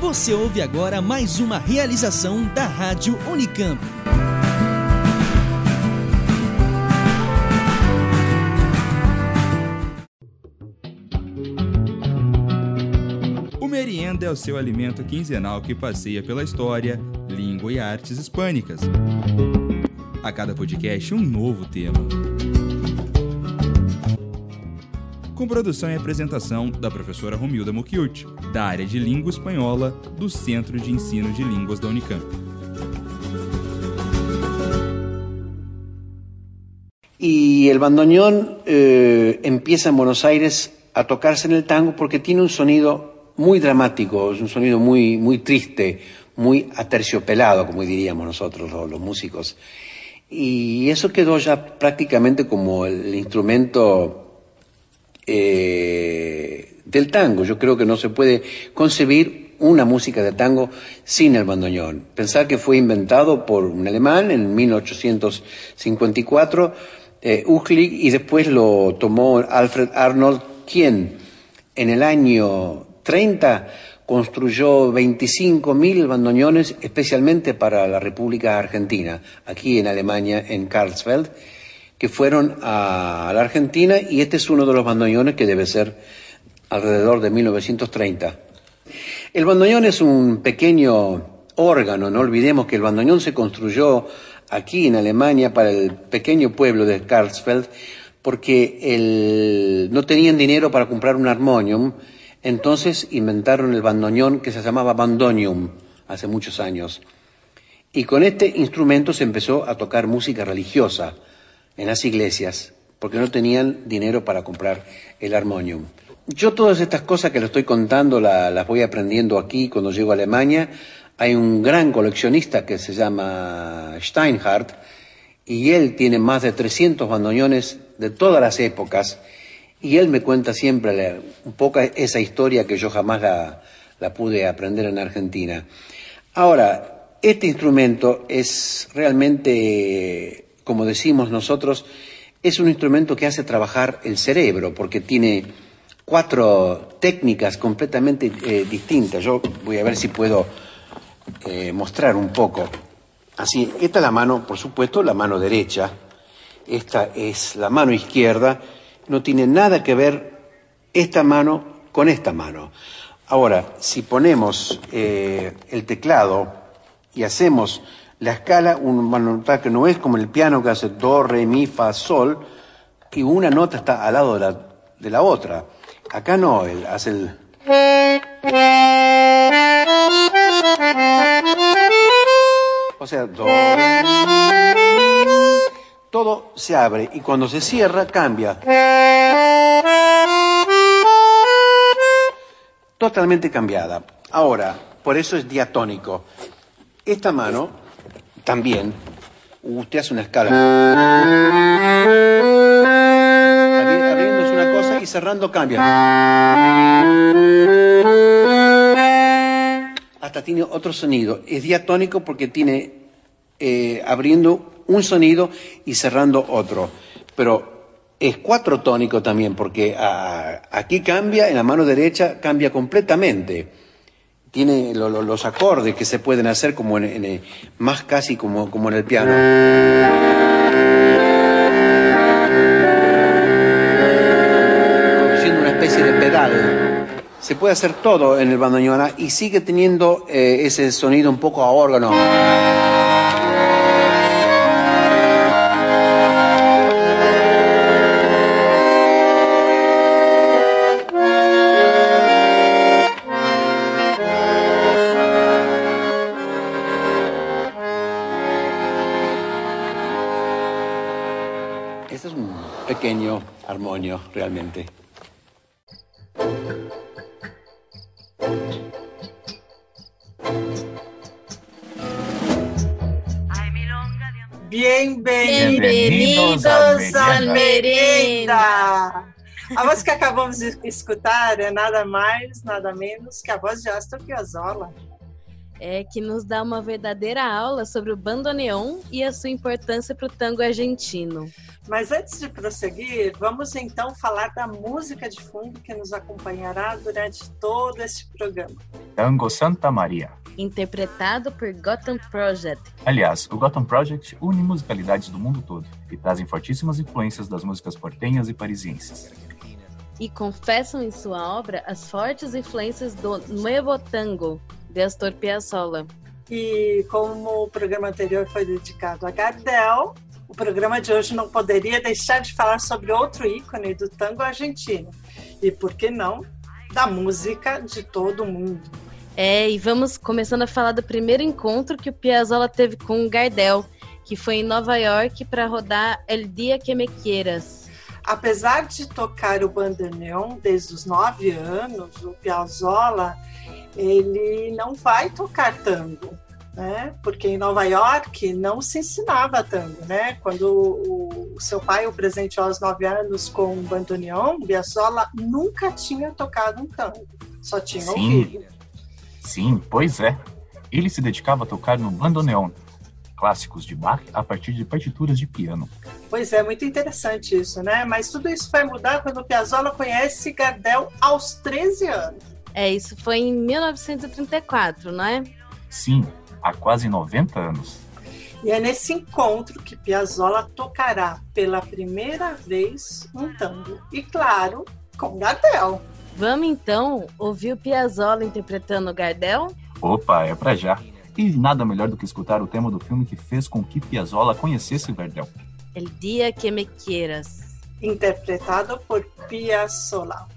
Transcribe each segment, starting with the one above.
Você ouve agora mais uma realização da Rádio Unicamp. O Merienda é o seu alimento quinzenal que passeia pela história, língua e artes hispânicas. A cada podcast, um novo tema. Com produção e apresentação da professora Romilda Mucchiuti, da área de Língua Espanhola do Centro de Ensino de Línguas da Unicamp. Y el bandoneón empieza en Buenos Aires a tocarse en el tango porque tiene un sonido muy dramático, es un sonido muy, muy triste, muy aterciopelado, como diríamos nosotros los músicos. Y eso quedó ya prácticamente como el instrumento del tango. Yo creo que no se puede concebir una música de tango sin el bandoneón. Pensar que fue inventado por un alemán en 1854, Uchlig, y después lo tomó Alfred Arnold, quien en el año 30 construyó 25.000 bandoneones especialmente para la República Argentina, aquí en Alemania, en Karlsfeld, que fueron a la Argentina, y este es uno de los bandoneones que debe ser alrededor de 1930. El bandoneón es un pequeño órgano, no olvidemos que el bandoneón se construyó aquí en Alemania para el pequeño pueblo de Karlsfeld, porque no tenían dinero para comprar un armonium, entonces inventaron el bandoneón, que se llamaba bandonium hace muchos años. Y con este instrumento se empezó a tocar música religiosa en las iglesias, porque no tenían dinero para comprar el armonium. Yo todas estas cosas que le estoy contando las voy aprendiendo aquí cuando llego a Alemania. Hay un gran coleccionista que se llama Steinhardt, y él tiene más de 300 bandoneones de todas las épocas, y él me cuenta siempre un poco esa historia que yo jamás la pude aprender en Argentina. Ahora, este instrumento es realmente, como decimos nosotros, es un instrumento que hace trabajar el cerebro, porque tiene 4 técnicas completamente distintas. Yo voy a ver si puedo mostrar un poco. Así, esta es la mano, por supuesto, la mano derecha. Esta es la mano izquierda. No tiene nada que ver esta mano con esta mano. Ahora, si ponemos el teclado y hacemos la escala, uno va a notar que no es como el piano que hace do, re, mi, fa, sol, y una nota está al lado de la otra. Acá no, él hace el... O sea, do, re, mi, todo se abre, y cuando se cierra cambia. Totalmente cambiada. Ahora, por eso es diatónico. Esta mano también, usted hace una escala. Abriendo es una cosa y cerrando cambia. Hasta tiene otro sonido. Es diatónico porque tiene abriendo un sonido y cerrando otro. Pero es cuatrotónico también, porque aquí cambia, en la mano derecha cambia completamente. Tiene los acordes que se pueden hacer como más casi como en el piano. Produciendo una especie de pedal. Se puede hacer todo en el bandoneón y sigue teniendo ese sonido un poco a órgano. Este es un pequeño armonio, realmente. Bienvenidos al Merienda! A voz que acabamos de escutar é nada mais, nada menos que a voz de Astor Piazzolla. que nos dá uma verdadeira aula sobre o bandoneon e a sua importância para o tango argentino. Mas antes de prosseguir, vamos então falar da música de fundo que nos acompanhará durante todo este programa. Tango Santa Maria, interpretado por Gotham Project. Aliás, o Gotham Project une musicalidades do mundo todo e trazem fortíssimas influências das músicas portenhas e parisienses. E confessam em sua obra as fortes influências do Nuevo Tango, de Astor Piazzolla. E como o programa anterior foi dedicado a Gardel, o programa de hoje não poderia deixar de falar sobre outro ícone do tango argentino. E, por que não, da música de todo mundo. E vamos começando a falar do primeiro encontro que o Piazzolla teve com o Gardel, que foi em Nova York para rodar El Dia Que Me Quieras. Apesar de tocar o bandoneon desde os 9 anos, o Piazzolla, ele não vai tocar tango, né? Porque em Nova York não se ensinava tango, né? Quando o seu pai o presenteou aos 9 anos com um bandoneon, o Piazzolla nunca tinha tocado um tango, só tinha ouvido. Sim, pois é. Ele se dedicava a tocar no bandoneon, clássicos de Bach a partir de partituras de piano. Pois é, muito interessante isso, né? Mas tudo isso vai mudar quando o Piazzolla conhece Gardel aos 13 anos. Isso foi em 1934, não é? Sim, há quase 90 anos. E é nesse encontro que Piazzolla tocará pela primeira vez um tango. E claro, com Gardel. Vamos então ouvir o Piazzolla interpretando o Gardel? Opa, é pra já. E nada melhor do que escutar o tema do filme que fez com que Piazzolla conhecesse o Gardel. El Dia Que Me Quieras. Interpretado por Piazzolla.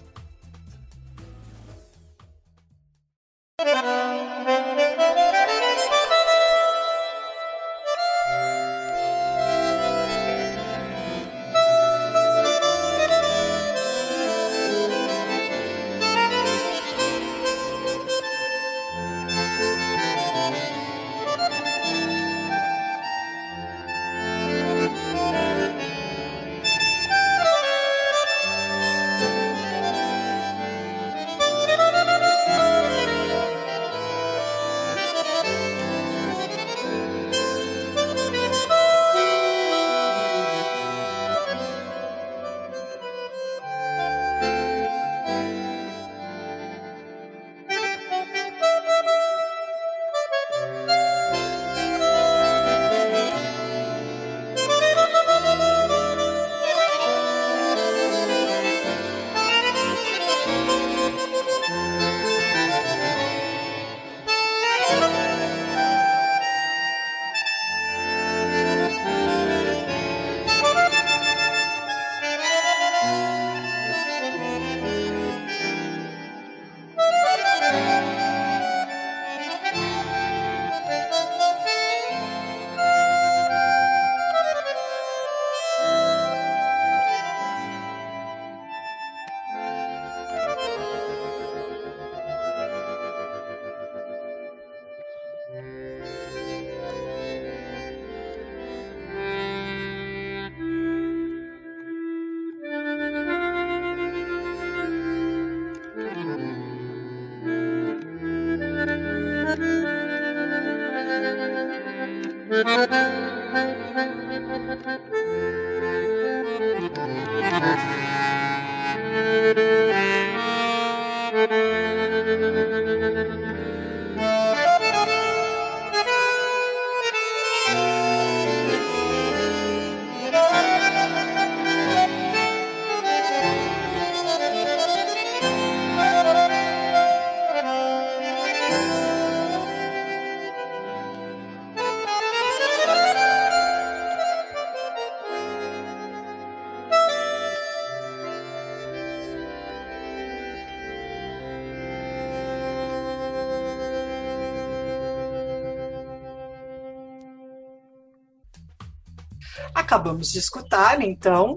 Acabamos de escutar, então,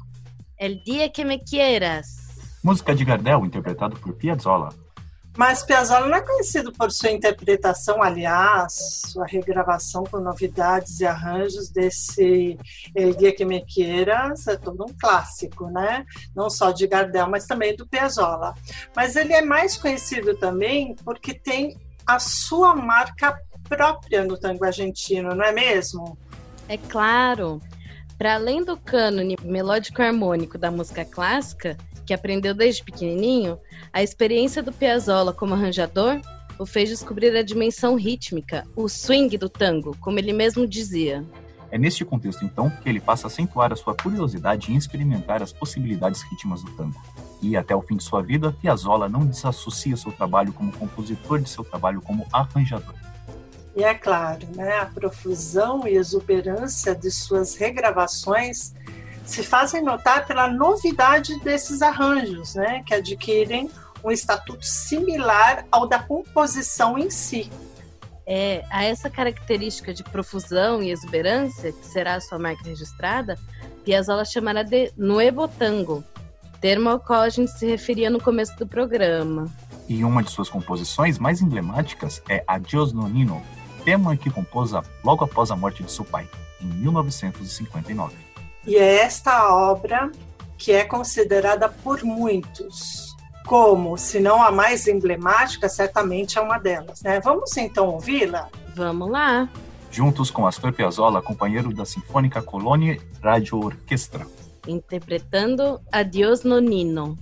El Dia Que Me Quieras. Música de Gardel, interpretado por Piazzolla. Mas Piazzolla não é conhecido por sua interpretação, aliás, sua regravação com novidades e arranjos desse El Dia Que Me Quieras é todo um clássico, né? Não só de Gardel, mas também do Piazzolla. Mas ele é mais conhecido também porque tem a sua marca própria no tango argentino, não é mesmo? É claro. Para além do cânone melódico-harmônico da música clássica, que aprendeu desde pequenininho, a experiência do Piazzolla como arranjador o fez descobrir a dimensão rítmica, o swing do tango, como ele mesmo dizia. É neste contexto, então, que ele passa a acentuar a sua curiosidade em experimentar as possibilidades rítmicas do tango. E, até o fim de sua vida, Piazzolla não desassocia seu trabalho como compositor de seu trabalho como arranjador. E é claro, a profusão e exuberância de suas regravações se fazem notar pela novidade desses arranjos, que adquirem um estatuto similar ao da composição em si. A essa característica de profusão e exuberância, que será a sua marca registrada, Piazzolla chamará de nuevo tango, termo ao qual a gente se referia no começo do programa. E uma de suas composições mais emblemáticas é Adiós Nonino, tema que compôs logo após a morte de seu pai, em 1959. E é esta obra que é considerada por muitos como, se não a mais emblemática, certamente é uma delas. Vamos então ouvi-la? Vamos lá! Juntos com Astor Piazzolla, companheiro da Sinfônica Colônia Radio Orquestra. Interpretando Adiós Nonino.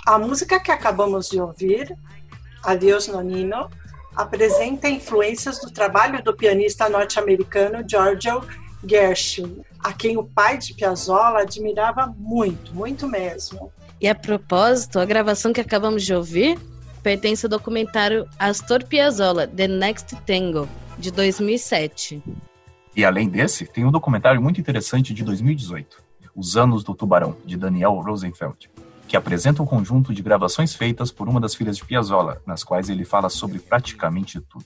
A música que acabamos de ouvir, Adiós Nonino, apresenta influências do trabalho do pianista norte-americano Giorgio Gershwin, a quem o pai de Piazzolla admirava muito, muito mesmo. E a propósito, a gravação que acabamos de ouvir pertence ao documentário Astor Piazzolla, The Next Tango, de 2007. E além desse, tem um documentário muito interessante de 2018, Os Anos do Tubarão, de Daniel Rosenfeld, que apresenta um conjunto de gravações feitas por uma das filhas de Piazzolla, nas quais ele fala sobre praticamente tudo.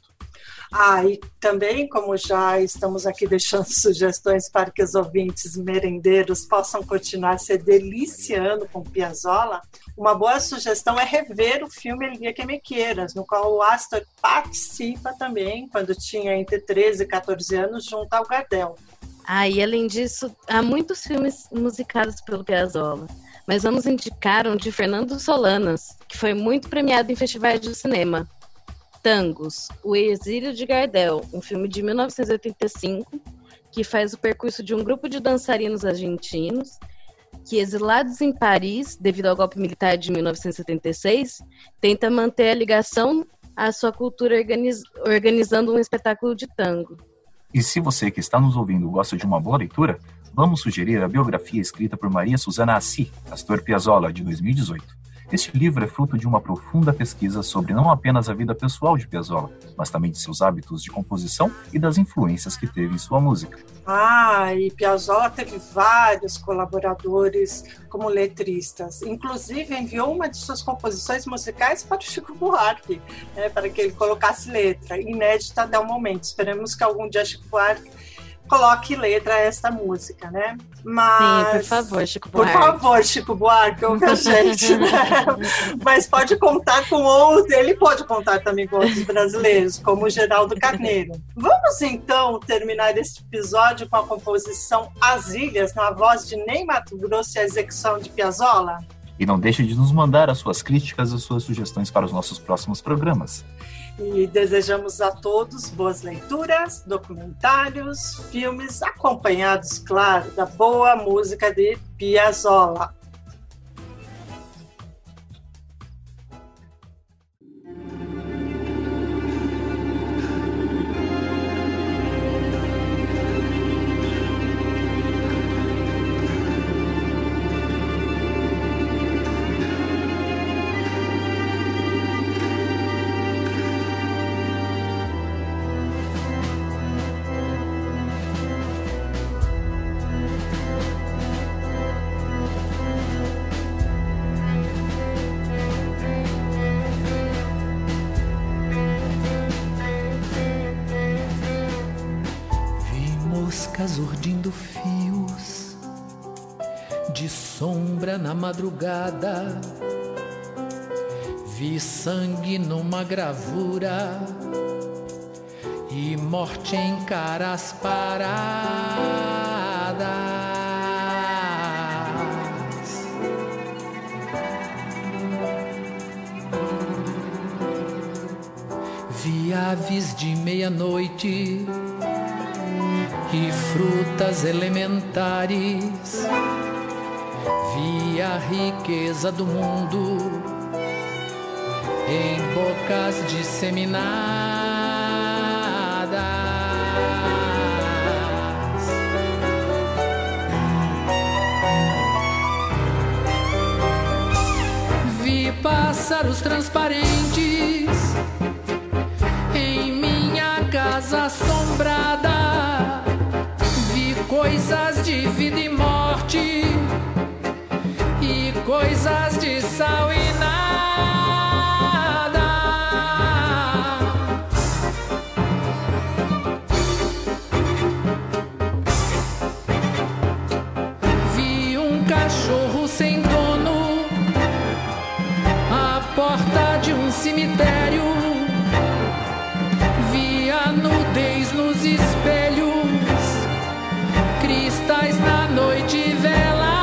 E também, como já estamos aqui deixando sugestões para que os ouvintes merendeiros possam continuar se deliciando com Piazzolla, uma boa sugestão é rever o filme El Dia que Me Quieras, no qual o Astor participa também, quando tinha entre 13 e 14 anos, junto ao Gardel. E além disso, há muitos filmes musicados pelo Piazzolla, mas vamos indicar um de Fernando Solanas, que foi muito premiado em festivais de cinema. Tangos, O Exílio de Gardel, um filme de 1985, que faz o percurso de um grupo de dançarinos argentinos que, exilados em Paris devido ao golpe militar de 1976, tenta manter a ligação à sua cultura organizando um espetáculo de tango. E se você que está nos ouvindo gosta de uma boa leitura, vamos sugerir a biografia escrita por Maria Susana Assi, Astor Piazzolla, de 2018. Este livro é fruto de uma profunda pesquisa sobre não apenas a vida pessoal de Piazzolla, mas também de seus hábitos de composição e das influências que teve em sua música. E Piazzolla teve vários colaboradores como letristas. Inclusive, enviou uma de suas composições musicais para o Chico Buarque, para que ele colocasse letra. Inédita até o momento. Esperemos que algum dia Chico Buarque coloque letra a esta música, né? Sim, por favor, Chico Buarque. Por favor, Chico Buarque, ouve a gente, né? Mas pode contar com outros, ele pode contar também com outros brasileiros, como o Geraldo Carneiro. Vamos, então, terminar este episódio com a composição As Ilhas, na voz de Ney Matogrosso e a execução de Piazzolla? E não deixe de nos mandar as suas críticas e as suas sugestões para os nossos próximos programas. E desejamos a todos boas leituras, documentários, filmes, acompanhados, claro, da boa música de Piazzolla. Urdindo fios de sombra na madrugada, vi sangue numa gravura e morte em caras paradas. Vi aves de meia-noite e frutas elementares, vi a riqueza do mundo em bocas disseminadas. Vi pássaros transparentes em minha casa assombrada, coisas de vida e morte e coisas de sal e nada. Vi um cachorro sem dono à porta de um cemitério, vi a nudez nos espelhos, cristais na noite velada.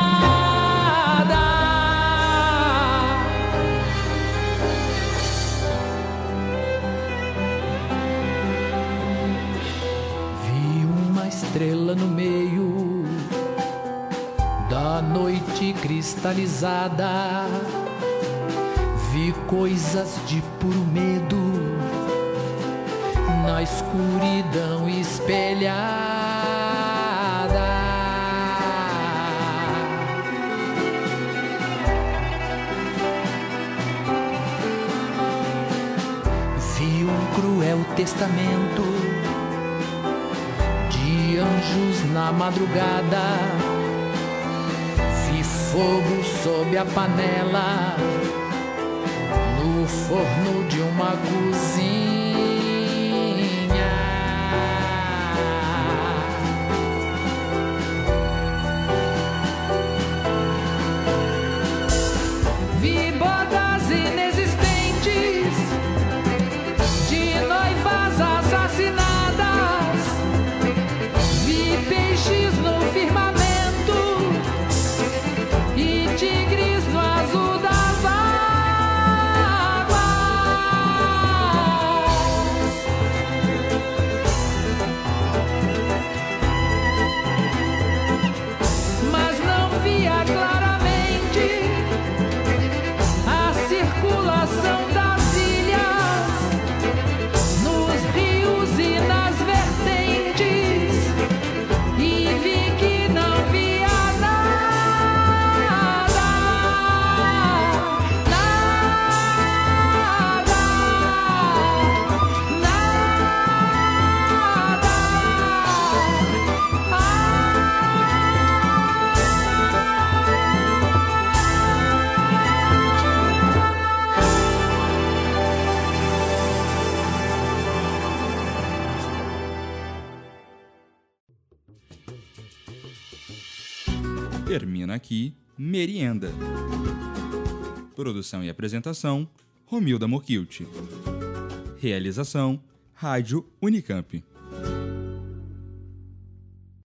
Vi uma estrela no meio da noite cristalizada, Vi coisas de puro medo na escuridão espelhada. Vi um cruel testamento de anjos na madrugada. Vi fogo sob a panela no forno de uma cozinha. Vi bodas inexistentes de noivas assassinadas. Vi peixes no firmamento e tigres no azul das águas. Mas não via claramente a circulação das ilhas nos rios e nas vertentes, e vi que não via nada, nada, Termina aqui Merienda. Produção e apresentação, Romilda Mokilt. Realização, Rádio Unicamp.